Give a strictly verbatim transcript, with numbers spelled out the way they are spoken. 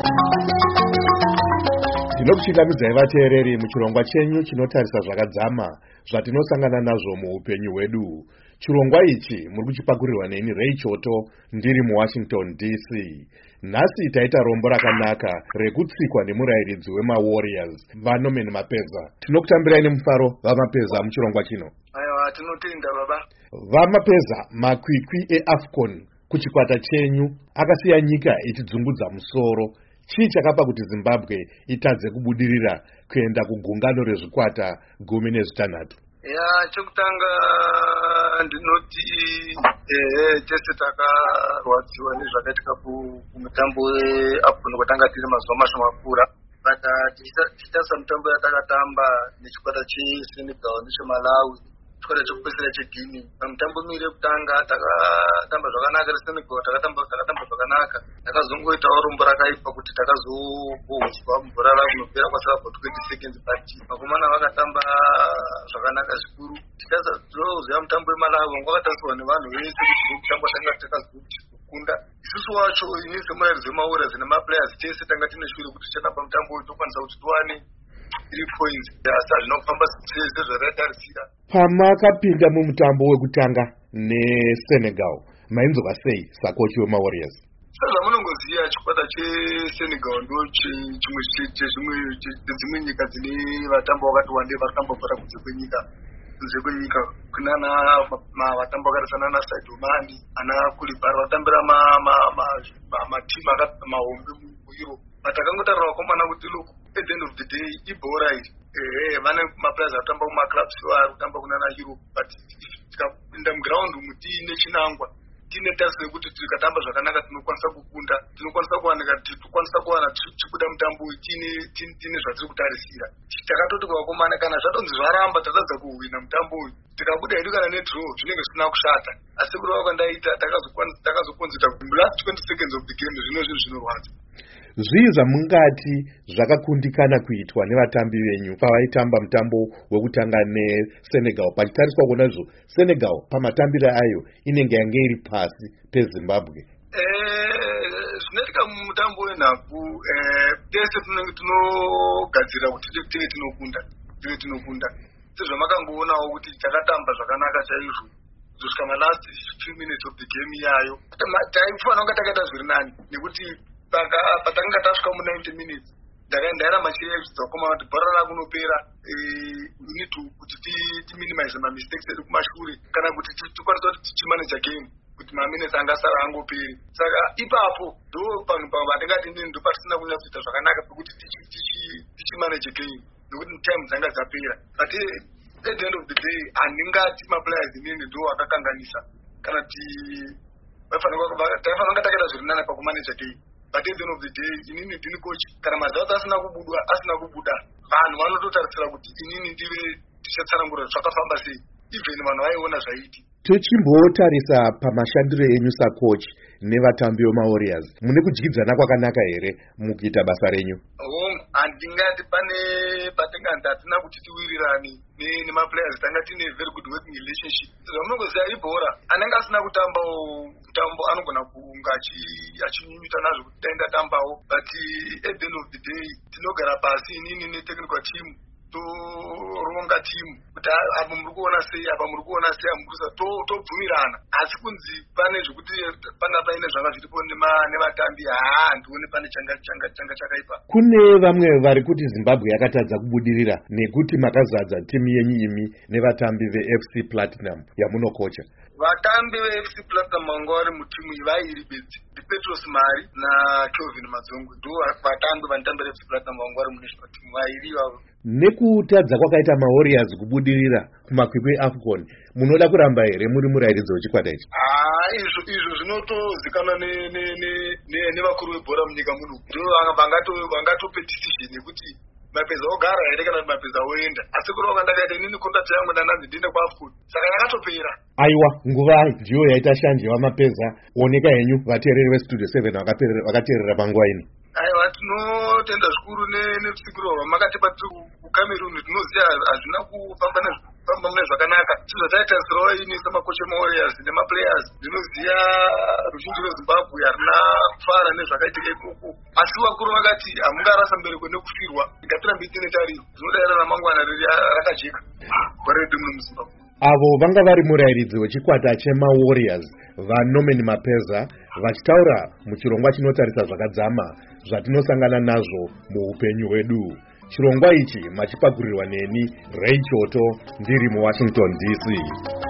Tinokuchingamidzai vateereri muchirongwa chenyu chinotarisa zvakadzama zvatinosangana nazvo muupenyu hwedu. Chirongwa ichi muri kuchipakurirwa neni Ray Choto ndiri muWashington D C. Nhasi taita rombo rakanaka rekutsikwa nemurayiridzi wemaWarriors Vanorman Mapeza. Tinokutambirai nemufaro vaMapeza muchirongwa chino. Aiwa, tinotenda baba. VaMapeza, makwikwi eAFCON kuchikwata chenyu akasiya nyika ichidzungudza musoro. Chii chakapa kuti Zimbabwe itadze kubudirira kuenda kugungano rezvikwata gumi nezvitanhatu? Ya, chokutanga ndinoti eh tese takarwadziwa nezvakaitika kumutambo weAFCON kwatanga tiri mazuva mashoma kura. But tichitasa mutambo yatakatamba nechikwata cheSenegal necheMalawi, chikwata chekupedzisira cheGuinea. Pamutambo miri yekutanga takatamba zvakanaka reSenegal, takatamba takatamba zvakanaka. Takazongoitawo rombo rakaipa kuti takazobohuswa mubhora rakunopera kwasara for twenty seconds, but vakomana vakatamba zvakanaka zvikuru. Tichasa toziva mutambo weMalawi wanga wakatariswa nevanhu vese kuti mutambo tanga takazokuti kukunda. Isusu wacho ini semurairidzi wemaWarriors nemaplayers tese tanga tine shuviro kuti tichitamba mutambo uyu tokwanisa kuti tiwane three points. Asi hazvinofamba sezvatarisira. Pamakapinda mumutambo wekutanga neSenegal, mainzwa sei sakochi wemaWarriors? Sezvamunongoziva chikwata cheSenegal ndo chimwe chedzimwe nyika dzine vatambo vakati wandei vari kutamba bhora kunze kwenyika kunze kwenyika kunana vatambo vakarisana ana Sadio Mane, ana Koulibaly vatambira matimu mahombe muEurope. But takangotarira vakomana kuti look, at the end of the day ibhora iri ehe vane maplayers arikutamba kumaclubs vari kutamba kunana Europe. But tikapinda muground umu tiine chinangwa, tiine tarisi yekuti tikatamba zvakanaka tinokwanisa kukunda, tinokwanisa kuwanika tikwanisa kuwana tichibuda mutambo uyu tiine zvatiri kutarisira. Takatoti kuvakomana kana zvatonzi zvaramba tatadza kuhwina mutambo uyu, tikabuda hedu kana nedraw zvinenge zvisina kushata. Asi kurova kwandaita takazokonzita last twenty seconds of the game, zvino zvinhu zvinorwadza. Zvii zvamungati zvakakundikana kuitwa nevatambi venyu pavaitamba mutambo wekutanga neSenegal, pachitariswa kuona izvo Senegal pamatambiro ayo inenge yange iri pasi peZimbabwe? Zvinoitika mumutambo wenhabvu, tese tinenge tinogadzira kuti tive tinokunda tive tinokunda sezvamakangoonavo kuti takatamba zvakanaka chaizvo kusvika malast few minutes of the game yayo. Taifanira kunge takaita zviri nani nekuti patanga tasvika mu ninety minutes ndakaenda machirevhidza vakomana kuti bhora rakunopera, we need to kuti timinimize mamistakes edu kumashure kana kuti tikwanisa kuti tichimanage game kuti maminutes angasara angoperi. Saka ipapo ndo panhu pandingati ndini ndo patisina kunyanya kuita zvakanaka pekuti tichimanage game nekuti time dzanga dzapera. But at the end of the day handingati maplayers inini ndo akakanganisa kana kuti taifanira kunge takaita zviri nani pakumanage game. But at the end of the day inini ndini coach, kana mazauta asina kubudwa asina kubuda vanhu vanototarisira kuti inini ndive tichatsanangura zvakafamba sei, even vanhu vaiona zvaiti. Tichimbotarisa pamashandiro enyu sacoach nevatambi vemaWarriors, mune kudyidzana kwakanaka here mukuita basa renyu? Oh, handingati pane patinganzi hatina kuti tiwirirani nemaplayers, tanga tine very good working relationship. Zvamunongoziva ibhora, anenge asina kutambawo mutambo anogona kunga achinyunyuta nazvo kuti taenda tambawo. But at the end of the day tinogara pasi inini netechnical team toronga timu kuti apa muri kuona sei apa muri kuona sei amukusa tobvumirana. Asi kunzi pane zvokuti panga paine zvanga zviripo nevatambi, haa ndione pane changa changa chakaipa. Kune vamwe vari kuti Zimbabwe yakatadza kubudirira nekuti makazadza timu yenyu imi nevatambi veF C Platinum yamunokocha. Vatambi veF C Platinum vanga vari mutimu iyi vairi bedzi, Petros Mari naKelvin Madzongwe ndo vatambi vanotambira F C Platinum vanga vari munational team vairi ivavo. Nekutadza kwakaita maWarriors kubudirira kumakwikwi eAFCON, munoda kuramba here muri murayiridzi wechikwata ichi? Ah, izvo izvo zvinotozikanwa nevakuru vebhora munyika muno, ndo vangatope decision yekuti Mapeza ogara here kana Mapeza oenda. Asi kurova kandakaita inini contract yangu ndananzi ndiende kuAFCON, saka yakatopera. Aiwa, nguva ndiyo yaita shanje waMapeza. Oneka henyu vateereri veStudio seven vakateerera panguva ini. Aiwa, tinotenda zvikuru nefusikiro vamakatipa kuCameroon, tinoziva hazvina kufamba nezvo. famba mune zvakanaka. Chizvo taitarisirawo ini samakocha mawarriors nemaplayers, ndinoziva ruzhinji rwezimbabwe harina kufara nezvakaitika ikoko, asi vakuru vakati hamungarasa mbereko nekufirwa, ngatirambe tiine tariro, zvinodaira ramangwana riri rakajeka goredu muno muzimbabwe. Avo vanga vari murayiridzi wechikwata chemawarriors vaNorman Mapeza vachitaura muchirongwa chinotarisa zvakadzama zvatinosangana nazvo muupenyu hwedu. Chirongwa ichi machipakurirwa neni Ray Choto ndiri muWashington D C.